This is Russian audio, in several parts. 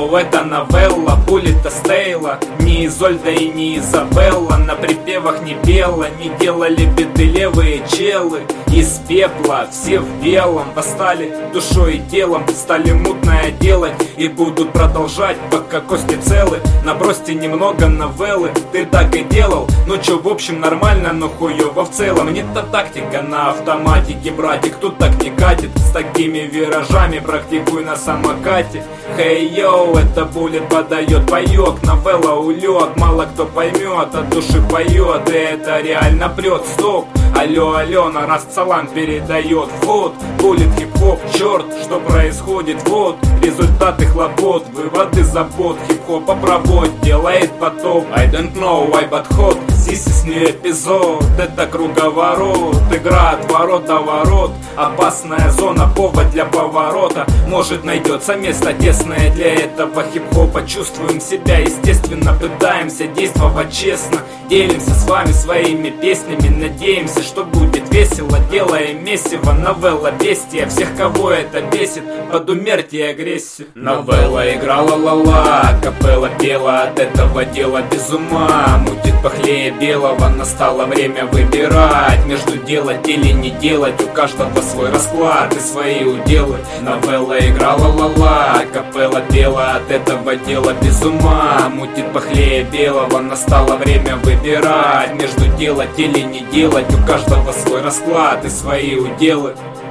Йоу, это новелла, Буллета Стейла. Не Изольда и не Изабелла, на припевах не пела, не делали беды левые челы. Из пепла все в белом восстали душой и телом, стали мутное делать и будут продолжать, пока кости целы. Набросьте немного новеллы, ты так и делал. Ну чё, в общем нормально, но хуёво в целом. Не-то тактика на автоматике, братик, тут так не катит. С такими виражами практикуй на самокате. Хей, йоу, это Буллет подает паёк. Новелла улет, мало кто поймет, от души поет, и это реально прет. Стоп, алло, Алена, раз салам передает. Вот, Буллет хип-хоп, черт, что происходит, вот результаты хлопот, выводы забот. Хип-хоп опровод, делает потоп. I don't know why but hot, this is не эпизод. Это круговорот, игра от ворот до ворот. Опасная зона, повод для поворота. Может найдется место тесное для этого хип-хопа. Чувствуем себя естественно, пытаемся действовать честно. Делимся с вами своими песнями, надеемся, что будет весело. Делаем месиво, новелла бестия. Всех, кого это бесит, подумерьте агрессию. Новелла играла ла-ла, капелла пела, от этого дела без ума. Мутит похлее белого, настало время выбирать. Между делать или не делать, у каждого свой расклад и свои уделы. Новелла играла ла-ла, капелла пела, от этого дела без ума. Мутит похлее белого, настало время выбирать. Между делать или не делать, у каждого свой расклад и свои уделы.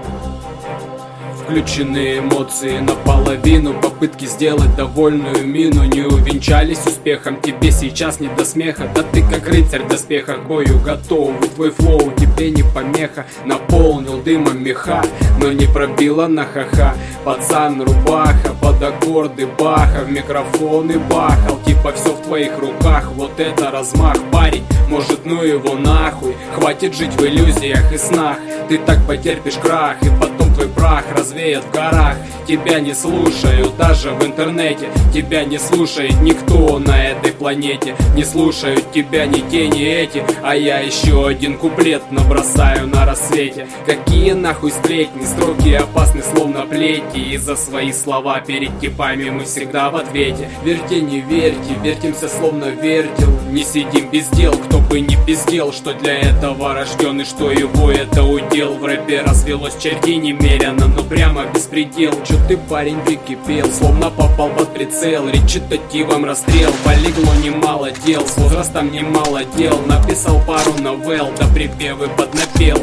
Включены эмоции наполовину, попытки сделать довольную мину не увенчались успехом. Тебе сейчас не до смеха, да ты как рыцарь в доспехах к бою готов. И твой флоу тебе не помеха, наполнил дымом меха, но не пробила на ха-ха. Пацан рубаха, под аккорды баха, в микрофон и бахал, типа все в твоих руках. Вот это размах, парень, может ну его нахуй. Хватит жить в иллюзиях и снах, ты так потерпишь крах, и потом твой прах развеет в горах. Тебя не слушают даже в интернете, тебя не слушает никто на этой планете. Не слушают тебя ни те, ни эти, а я еще один куплет набросаю на рассвете. Какие нахуй сплетни, строки опасны словно плети, и за свои слова перед типами мы всегда в ответе. Верьте, не верьте, вертимся словно вертел, не сидим без дел, кто бы не пиздел, что для этого рожден и что его это удел. В рэпе развелось чертей немерено, но прямо беспредел. Чё ты, парень, прикипел, словно попал под прицел, речитативом расстрел. Полегло немало дел, с возрастом немало дел. Написал пару новелл, да припевы поднапел.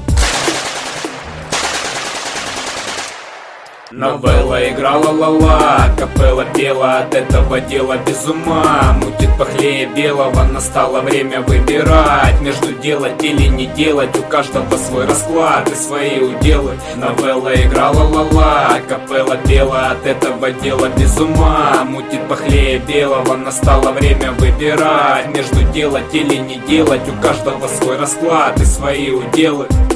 Новелла играла ла-ла, капелла пела, от этого дела без ума. Мутит похлее белого, настало время выбирать. Между делать или не делать, у каждого свой расклад и свои уделы. Новелла играла ла-ла, капелла пела, от этого дела без ума. Мутит похлее белого, настало время выбирать. Между делать или не делать, у каждого свой расклад и свои уделы.